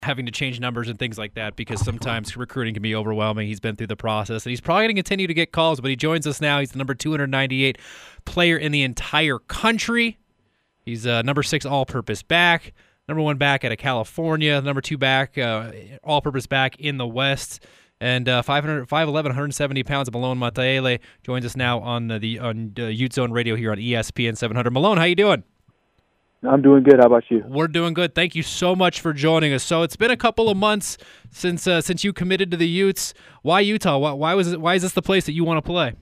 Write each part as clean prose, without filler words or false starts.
having to change numbers and things like that, because sometimes recruiting can be overwhelming. He's been through the process, and he's probably going to continue to get calls, but he joins us now. He's the number 298 player in the entire country. He's number 6 all-purpose back, number 1 back out of California, number 2 back, all-purpose back in the West, and 5'11", 170 pounds of Malone Mataele joins us now on Ute Zone Radio here on ESPN 700. Malone, how you doing? I'm doing good. How about you? We're doing good. Thank you so much for joining us. So it's been a couple of months since you committed to the Utes. Why Utah? Why is this the place that you want to play?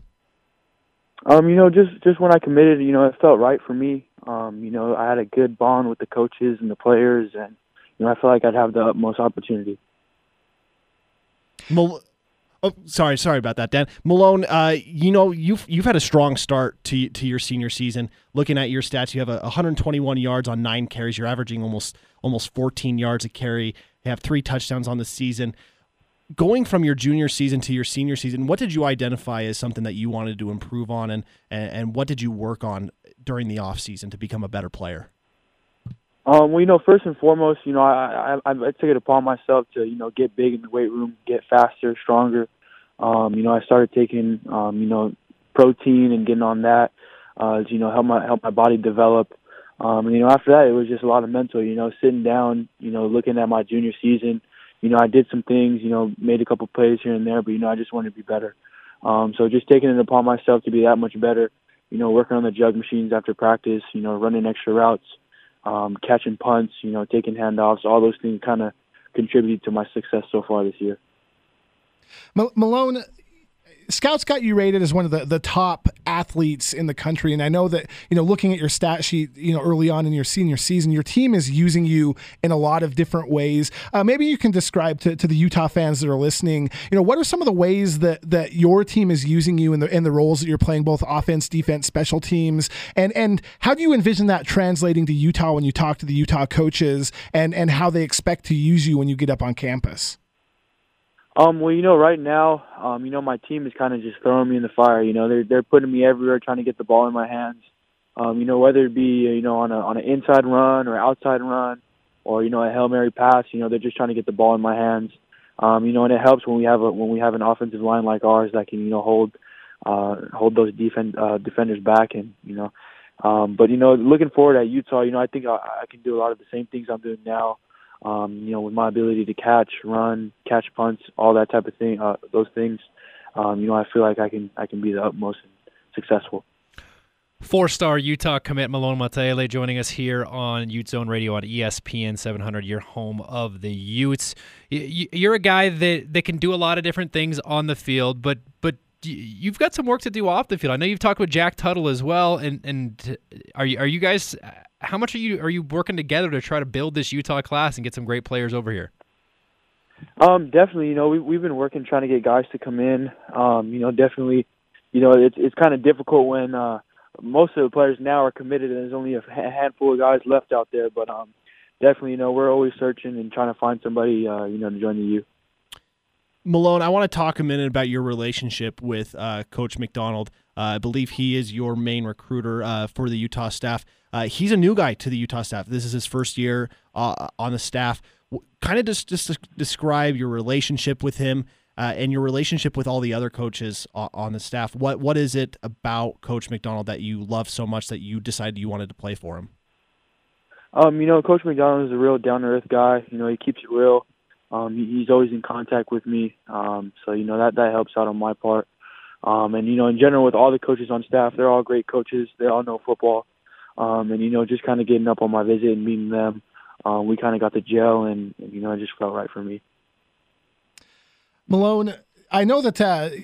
Just when I committed, it felt right for me. I had a good bond with the coaches and the players, and I feel like I'd have the utmost opportunity. Sorry about that, Dan. Malone, you've had a strong start to your senior season. Looking at your stats, you have 121 yards on 9 carries. You're averaging almost 14 yards a carry. You have 3 touchdowns on the season. Going from your junior season to your senior season, what did you identify as something that you wanted to improve on, and what did you work on during the off season to become a better player? First and foremost, I took it upon myself to, get big in the weight room, get faster, stronger. I started taking, protein and getting on that, to, help my body develop. After that, it was just a lot of mental, sitting down, looking at my junior season. I did some things, made a couple plays here and there, but, I just wanted to be better. So just taking it upon myself to be that much better, working on the jug machines after practice, running extra routes, catching punts, taking handoffs, all those things kind of contributed to my success so far this year. Malone, Scouts got you rated as one of the top athletes in the country, and I know that, looking at your stat sheet, early on in your senior season, your team is using you in a lot of different ways. Maybe you can describe to the Utah fans that are listening, what are some of the ways that your team is using you in the roles that you're playing, both offense, defense, special teams, and how do you envision that translating to Utah when you talk to the Utah coaches and how they expect to use you when you get up on campus? Right now, my team is kind of just throwing me in the fire. They're putting me everywhere, trying to get the ball in my hands. Whether it be, on an inside run or outside run, or a Hail Mary pass. They're just trying to get the ball in my hands. And it helps when we have an offensive line like ours that can hold those defenders back. And but looking forward at Utah, I think I can do a lot of the same things I'm doing now. With my ability to catch, run, catch punts, all that type of thing, those things, I feel like I can be the utmost successful. 4-star Utah commit Malone Mataele joining us here on Ute Zone Radio on ESPN 700, your home of the Utes. You're a guy that can do a lot of different things on the field, but you've got some work to do off the field. I know you've talked with Jack Tuttle as well, and are you guys? How much are you working together to try to build this Utah class and get some great players over here? Definitely. We've been working trying to get guys to come in. Definitely. It's kind of difficult when most of the players now are committed and there's only a handful of guys left out there. But definitely, we're always searching and trying to find somebody, to join the U. Malone, I want to talk a minute about your relationship with Coach McDonald. I believe he is your main recruiter for the Utah staff. He's a new guy to the Utah staff. This is his first year on the staff. Kind of just describe your relationship with him and your relationship with all the other coaches on the staff. What is it about Coach McDonald that you love so much that you decided you wanted to play for him? Coach McDonald is a real down-to-earth guy. He keeps it real. He's always in contact with me, so that helps out on my part. And in general, with all the coaches on staff, they're all great coaches. They all know football, and just kind of getting up on my visit and meeting them, we kind of got the gel, and it just felt right for me. Malone, I know that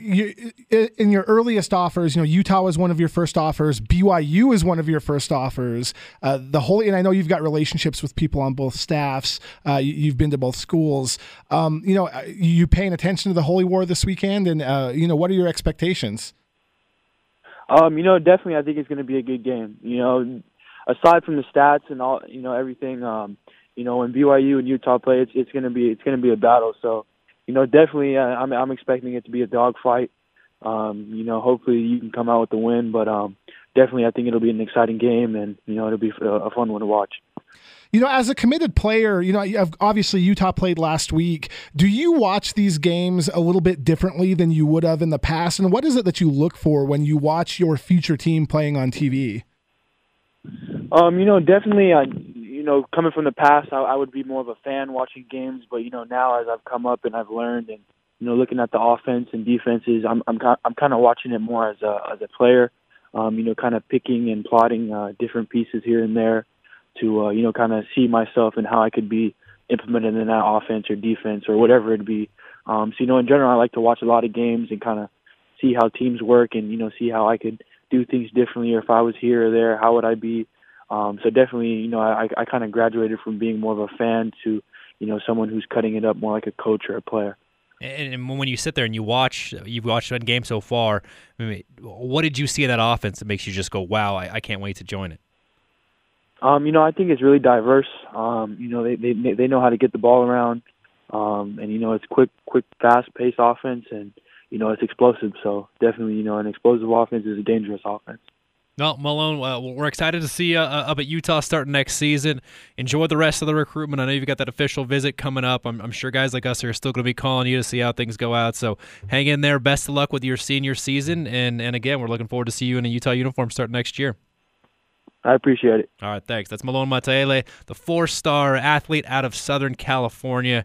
in your earliest offers, Utah was one of your first offers. BYU is one of your first offers. And I know you've got relationships with people on both staffs. You've been to both schools. You paying attention to the Holy War this weekend, and what are your expectations? Definitely, I think it's going to be a good game. Aside from the stats and all, everything, when BYU and Utah play, it's going to be a battle. So. Definitely, I'm expecting it to be a dogfight. Hopefully you can come out with the win, but definitely I think it'll be an exciting game, and it'll be a fun one to watch. As a committed player, obviously Utah played last week. Do you watch these games a little bit differently than you would have in the past? And what is it that you look for when you watch your future team playing on TV? Definitely, coming from the past, I would be more of a fan watching games. But, now as I've come up and I've learned and, looking at the offense and defenses, I'm kind of watching it more as a player, kind of picking and plotting different pieces here and there to, kind of see myself and how I could be implemented in that offense or defense or whatever it be. In general, I like to watch a lot of games and kind of see how teams work and, see how I could do things differently, or if I was here or there, how would I be? So definitely, I kind of graduated from being more of a fan to, someone who's cutting it up more like a coach or a player. And when you sit there and you've watched one game so far, what did you see in that offense that makes you just go, wow, I can't wait to join it? I think it's really diverse. They know how to get the ball around, and it's quick, fast-paced offense, and it's explosive. So definitely, an explosive offense is a dangerous offense. No, Malone, we're excited to see you up at Utah starting next season. Enjoy the rest of the recruitment. I know you've got that official visit coming up. I'm sure guys like us are still going to be calling you to see how things go out. So hang in there. Best of luck with your senior season. And again, we're looking forward to see you in a Utah uniform starting next year. I appreciate it. All right, thanks. That's Malone Mataele, the 4-star athlete out of Southern California.